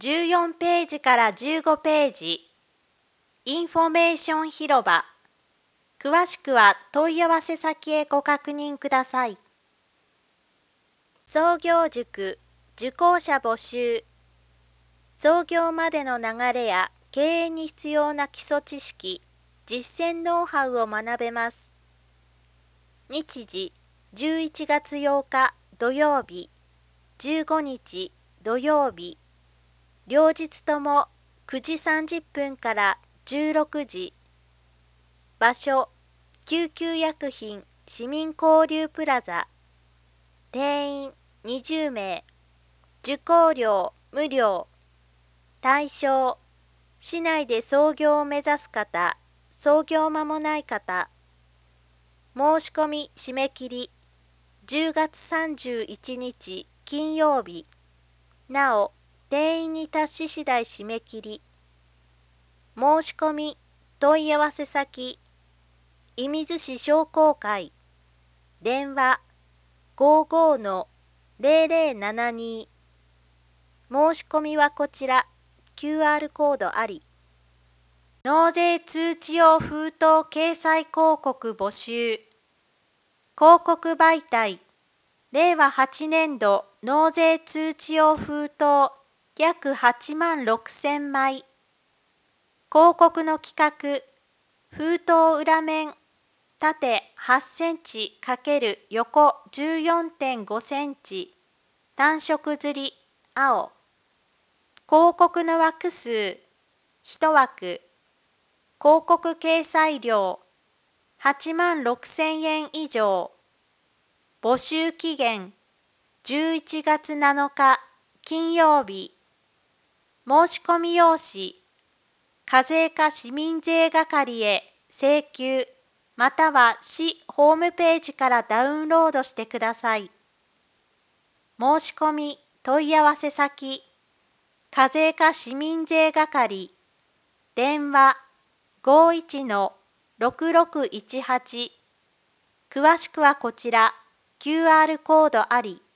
14ページから15ページ、インフォメーション広場。詳しくは問い合わせ先へご確認ください。創業塾、受講者募集。創業までの流れや経営に必要な基礎知識、実践ノウハウを学べます。日時、11月8日土曜日、15日土曜日、両日とも9時30分から16時。場所、救急薬品市民交流プラザ。定員20名。受講料無料。対象、市内で創業を目指す方、創業間もない方。申し込み締め切り、10月31日金曜日。なお、定員に達し次第締め切り。申し込み、問い合わせ先、射水市商工会。電話、55-0072。申し込みはこちら、QR コードあり。納税通知用封筒掲載広告募集。広告媒体、令和8年度納税通知用封筒約8万6000枚。広告の企画、封筒裏面、縦8センチ×横 14.5 センチ、単色刷り、青。広告の枠数、1枠。広告掲載料、8万6000円以上。募集期限、11月7日、金曜日。申し込み用紙、課税課市民税係へ請求、または市ホームページからダウンロードしてください。申し込み問い合わせ先、課税課市民税係、電話51-6618。詳しくはこちら、QR コードあり。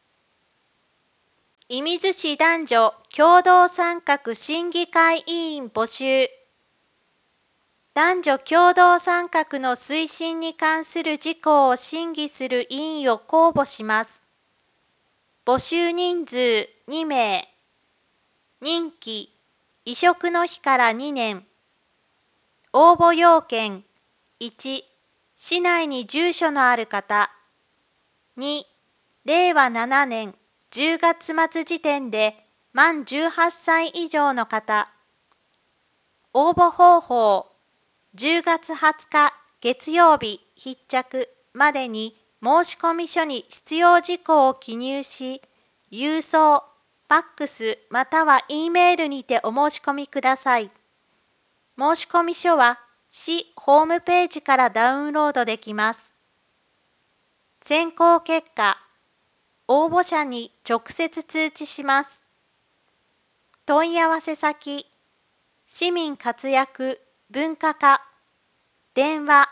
射水市男女共同参画審議会委員募集。男女共同参画の推進に関する事項を審議する委員を公募します。募集人数2名。任期、移植の日から2年。応募要件、1、市内に住所のある方。2、令和7年10月末時点で満18歳以上の方。応募方法、10月20日月曜日必着までに申込書に必要事項を記入し、郵送、ファックスまたは E メールにてお申し込みください。申込書は市ホームページからダウンロードできます。選考結果、応募者に直接通知します。問い合わせ先、市民活躍文化課、電話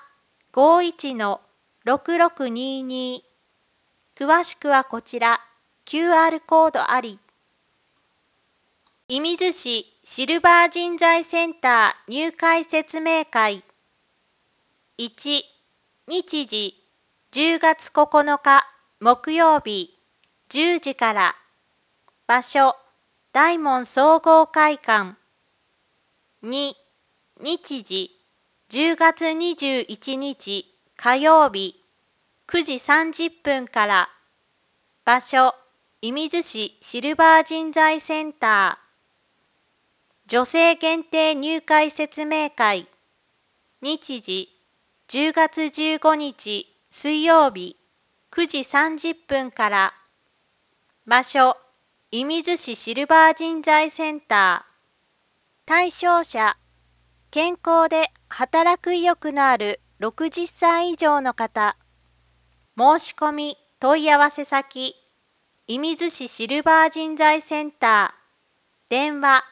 51-6622。詳しくはこちら、QR コードあり。射水市シルバー人材センター入会説明会。1、日時、10月9日木曜日、10時から。場所、大門総合会館。2、日時、10月21日火曜日、9時30分から。場所、射水市シルバー人材センター。女性限定入会説明会。日時、10月15日水曜日、9時30分から。場所、射水市シルバー人材センター。対象者、健康で働く意欲のある60歳以上の方。申し込み問い合わせ先、射水市シルバー人材センター。電話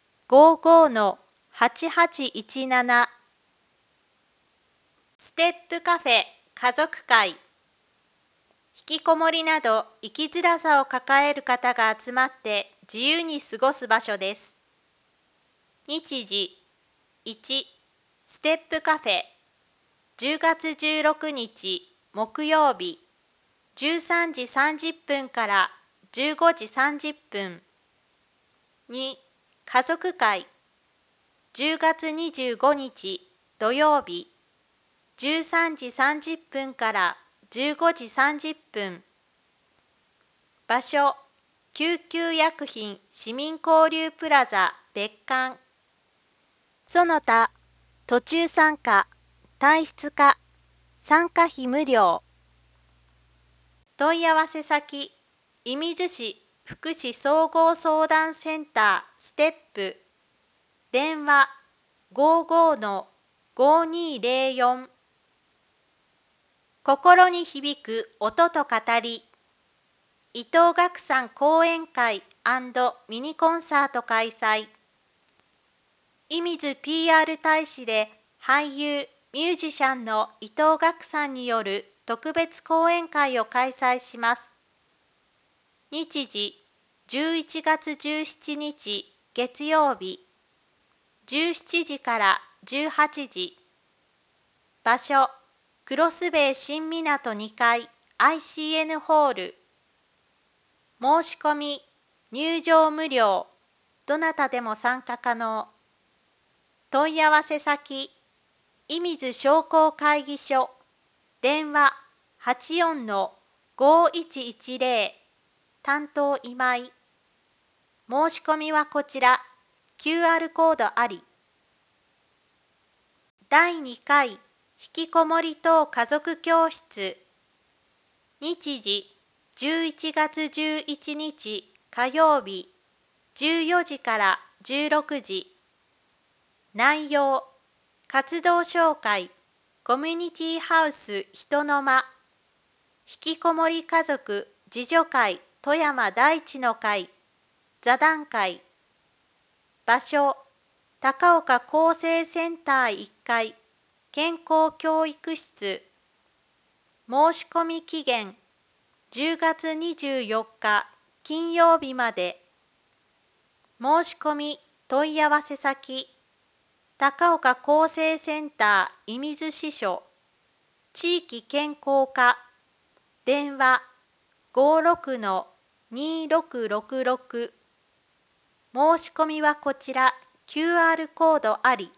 55-8817。ステップカフェ家族会。引きこもりなど生きづらさを抱える方が集まって自由に過ごす場所です。日時1、ステップカフェ、10月16日木曜日、13時30分から15時30分。2、家族会、10月25日土曜日、13時30分から15時30分。場所、救急薬品市民交流プラザ別館。その他、途中参加、退出可、参加費無料。問い合わせ先、射水市福祉総合相談センターステップ。電話55-5204。心に響く音と語り。伊藤岳さん講演会&ミニコンサート開催。射水 PR 大使で俳優、ミュージシャンの伊藤岳さんによる特別講演会を開催します。日時、11月17日月曜日、17時から18時。場所、クロスベイ新港2階 ICN ホール。申し込み、入場無料、どなたでも参加可能。問い合わせ先、射水商工会議所、電話84-5110、担当今井。申し込みはこちら、QR コードあり。第2回、引きこもり等家族教室。日時、11月11日火曜日、14時から16時。内容、活動紹介、コミュニティハウス人の間、引きこもり家族自助会富山第一の会、座談会。場所、高岡厚生センター1階、健康教育室。申し込み期限、10月24日金曜日まで。申し込み問い合わせ先、高岡厚生センター射水支所、地域健康課、電話56-2666。申し込みはこちら、QR コードあり。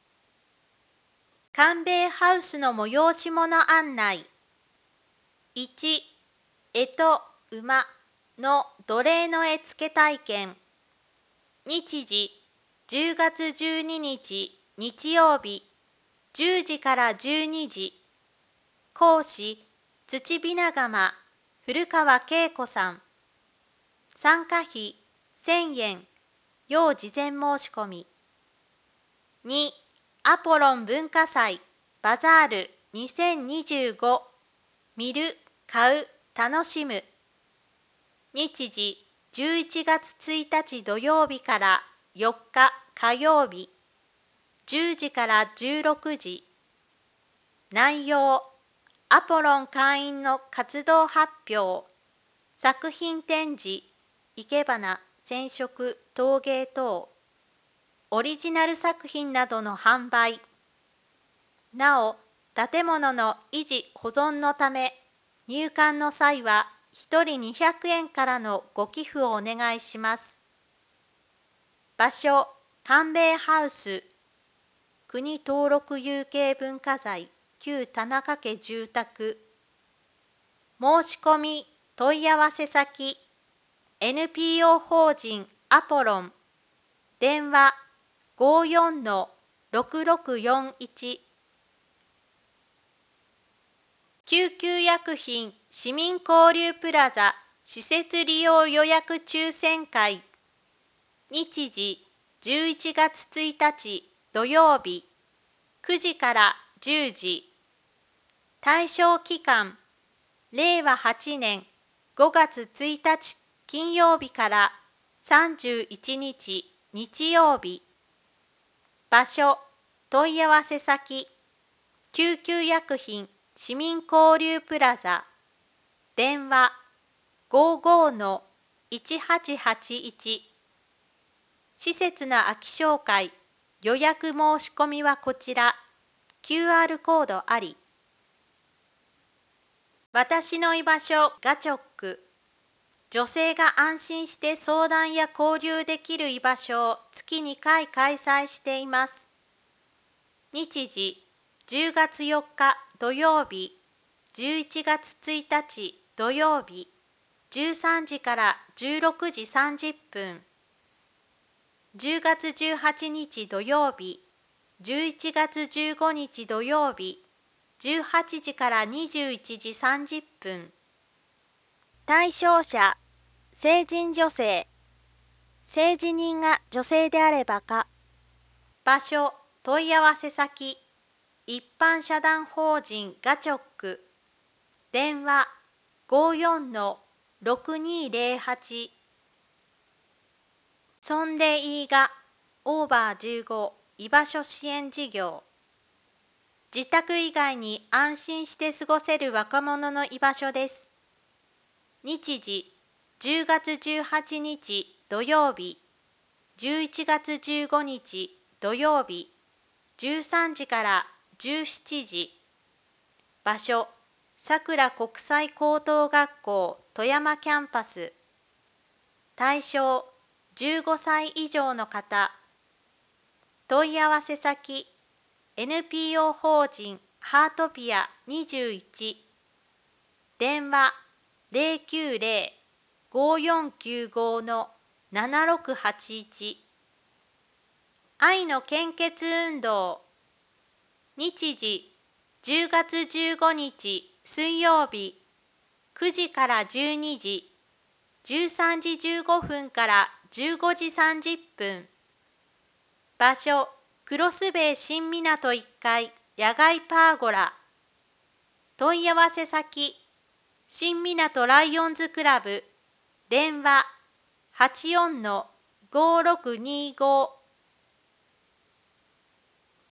官兵衛ハウスの催し物案内。1、干支馬の奴隷の絵付け体験。日時、10月12日日曜日、10時から12時。講師、土びな窯、古川恵子さん。参加費1000円、要事前申し込み。2、アポロン文化祭バザール2025。見る、買う、楽しむ。日時、11月1日土曜日から4日火曜日、10時から16時。内容、アポロン会員の活動発表、作品展示、生け花、染色、陶芸等、オリジナル作品などの販売。なお、建物の維持保存のため、入館の際は1人200円からのご寄付をお願いします。場所、官兵衛ハウス。国登録有形文化財、旧田中家住宅。申し込み、問い合わせ先、NPO 法人アポロン。電話54-6641。救急薬品市民交流プラザ施設利用予約抽選会。日時、11月1日土曜日、9時から10時。対象期間、令和8年5月1日金曜日から31日日曜日。場所、問い合わせ先、救急薬品市民交流プラザ。電話55-1204。 1881。施設の空き紹介、予約申し込みはこちら。QR コードあり。私の居場所ガチョック。女性が安心して相談や交流できる居場所を月2回開催しています。日時、10月4日土曜日、11月1日土曜日、13時から16時30分。10月18日土曜日、11月15日土曜日、18時から21時30分。対象者、成人女性。性自認が女性であればか。場所、問い合わせ先、一般社団法人ガチョック。電話、54-6208。そんでいいが、オーバー15居場所支援事業。自宅以外に安心して過ごせる若者の居場所です。日時、10月18日土曜日、11月15日土曜日、13時から17時。場所、さくら国際高等学校富山キャンパス。対象、15歳以上の方。問い合わせ先、NPO 法人ハートピア21。電話、090-5495-7681。愛の献血運動。日時、10月15日水曜日、9時から12時、13時15分から15時30分。場所、クロスベイ新港1階野外パーゴラ。問い合わせ先、新港ライオンズクラブ。電話、84-5625